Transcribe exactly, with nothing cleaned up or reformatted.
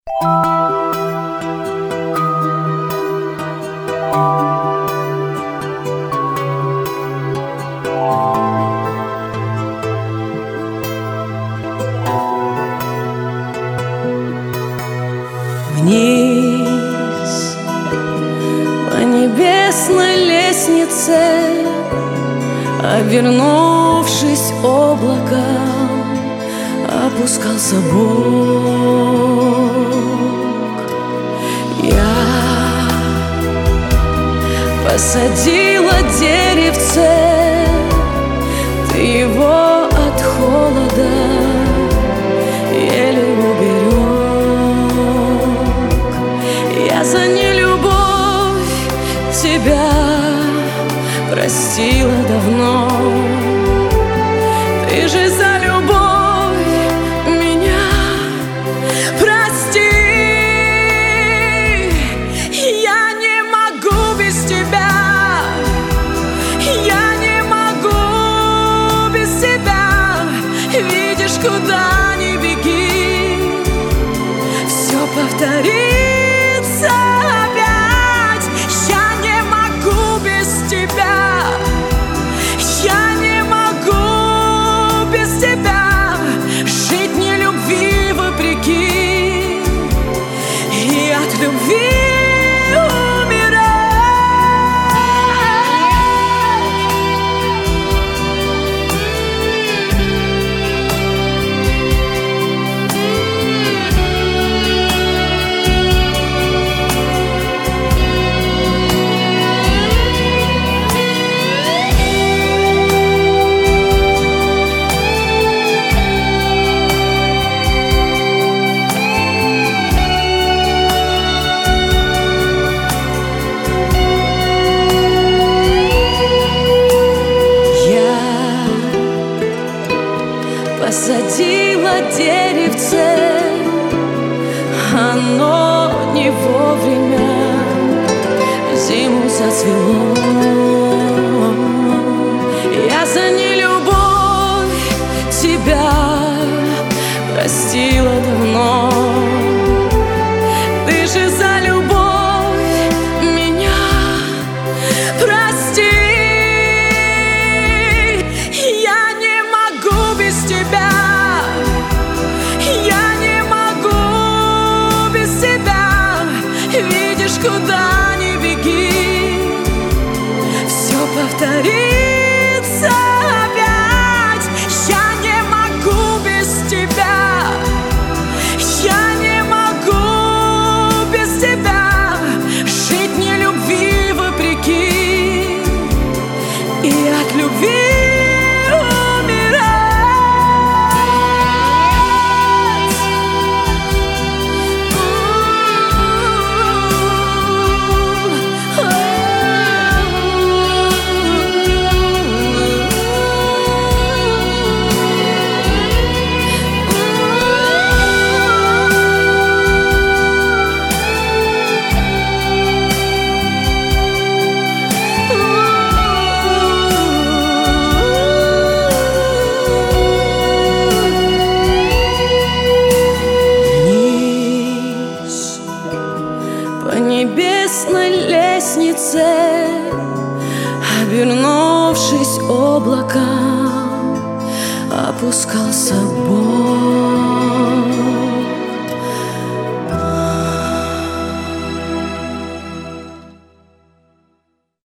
Вниз по небесной лестнице, обернувшись облаком, опускался Бог. Я посадила деревце, ты его от холода еле уберег. Я за нелюбовь тебя простила давно, ты же за любовь меня прости. Я не могу без тебя, я не могу без тебя. Видишь, куда ни беги, все повторится опять. Я не могу без тебя, я не могу без тебя. Жить не любви вопреки и от любви посадила деревце, оно не вовремя зиму зацвело. Я за нелюбовь тебя простила давно, ты же за любовь меня прости. Куда ни беги, все повторится опять. Я не могу без тебя, я не могу без тебя. Жить не любви вопреки и от любви по небесной лестнице, обернувшись облаком, опускался Бог.